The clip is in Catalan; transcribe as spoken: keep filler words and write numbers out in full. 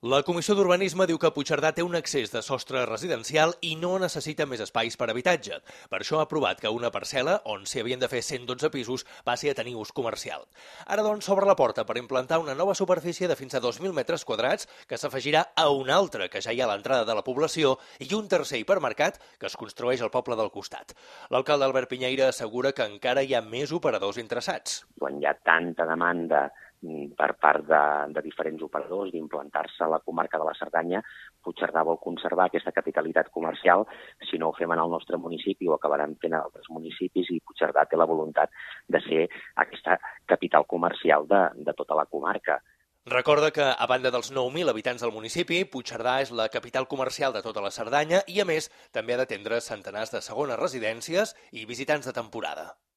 La Comissió d'Urbanisme diu que Puigcerdà té un excés de sostre residencial i no necessita més espais per habitatge. Per això ha aprovat que una parcel·la, on s'hi havien de fer cent dotze pisos, passi a tenir ús comercial. Ara, doncs, s'obre la porta per implantar una nova superfície de fins a dos mil metres quadrats que s'afegirà a una altra que ja hi ha a l'entrada de la població i un tercer hipermercat que es construeix al poble del costat. L'alcalde Albert Piñeira assegura que encara hi ha més operadors interessats. Quan hi ha tanta demanda per part de, de diferents operadors d'implantar-se a la comarca de la Cerdanya, Puigcerdà vol conservar aquesta capitalitat comercial. Si no ho fem en el nostre municipi, ho acabaran fent a altres municipis i Puigcerdà té la voluntat de ser aquesta capital comercial de, de tota la comarca. Recorda que, a banda dels nou mil habitants del municipi, Puigcerdà és la capital comercial de tota la Cerdanya i, a més, també ha d'atendre centenars de segones residències i visitants de temporada.